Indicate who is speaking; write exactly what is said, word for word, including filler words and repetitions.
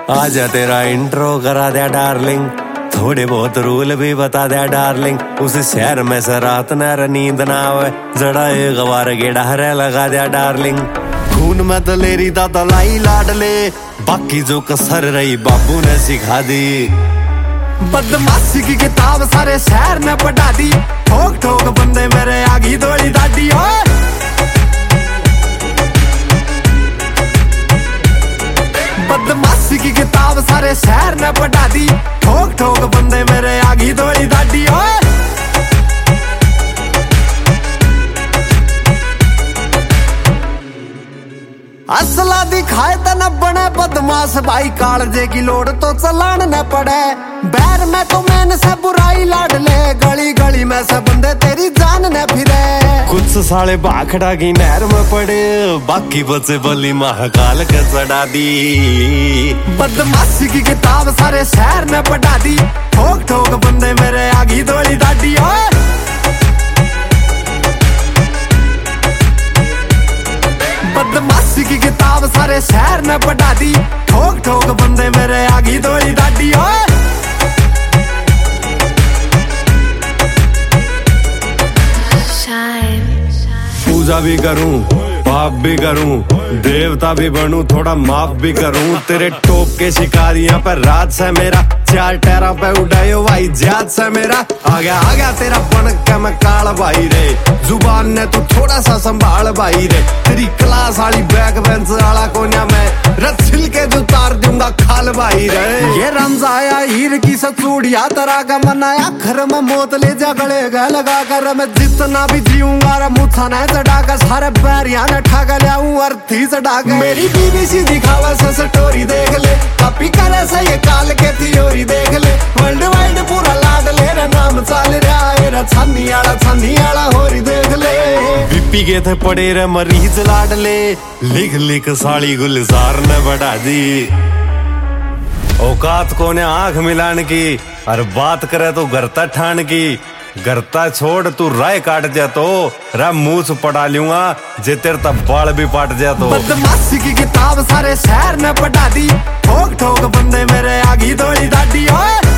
Speaker 1: आजा तेरा इंट्रो करा दिया डार्लिंग, थोड़े बहुत रूल भी बता दिया डार्लिंग। उस शहर में से रात न नींद ना आवे, जड़ा एक बार गेड़ा हरे लगा दिया डार्लिंग। खून में दलेरी दा दलाई लाडले, बाकी जो कसर रही बाबू ने सिखा दी।
Speaker 2: बदमाशी की किताब सारे शहर ने पढ़ा दी, ठोक ठोक बंदे मेरे आगी दौड़ी दादी। हो बदमाशी की किताब सारे शहर ने पढ़ा दी, ठोक ठोक बंदे मेरे आगी दौड़ी दादी। हो असला दिखाए त न बने बदमाश भाई, कालजे की लोड़ तो चलान न पड़े। बैर में तो मैंने से बुराई लाड ले, गली गली में से बंदे तेरी जान न फिरे।
Speaker 1: कुछ साले बाखड़ा की नहर में पड़े, बाकी बचे बली महाकाल के चढ़ा दी।
Speaker 2: बदमाशी की किताब सारे शहर ने पढ़ा दी, ठोक ठोक बंदे मेरे आगी दौड़ी दादी। हो बदमाशी की किताब सारे शहर ने पढ़ा दी, ठोक ठोक बंदे मेरे आगी दौड़ी दादी। हो
Speaker 1: पूजा भी करूं, पाप भी करूं, देवता भी बनूं, थोड़ा माफ भी करूं। तेरे टोप के शिकारियां पर राज से मेरा, चार टैरा पे उड़ायो भाई जात से मेरा। आ गया आ गया तेरा बन के मैं काल भाई रे, जुबान ने तू थोड़ा सा संभाल भाई रे। तेरी क्लास वाली बैक बेंच वाला कोन्या मैं रछिल के जो तार दूंगा खाल भाई रे।
Speaker 2: ये रमजाया हीर की सचूड़िया तरह का मनाया, घर में मोत ले जा गले गए लगा कर। मैं जितना भी जीऊंगा रे मुथा न चढ़ा कर, सारे पैरिया न ठग लियाऊं अर्थी चढ़ा कर। मेरी बीवी सी दिखावा से स्टोरी देख ले, कॉपी करे से ये काल के थियोरी देख ले। वर्ल्ड वाइड पूरा लाड ले रे नाम चाल रहा है रे, छन्नी आला छन्नी आला होरी देख ले।
Speaker 1: बीपी के थे पड़े रे मरीज लाड ले, लिख लिख साड़ी गुलजार ने बढ़ा दी। औकात को ने आंख मिलान की, और बात करे तो गरता ठान की। गरता छोड़ तू राय काट जा तो रा मुंह से पढ़ा लूंगा, जे तेरे तब बाल भी पाट जा तो।
Speaker 2: बदमाशी की किताब सारे शहर ने पढ़ा दी, ठोक ठोक बंदे मेरे आगी दौड़ी दादी। हो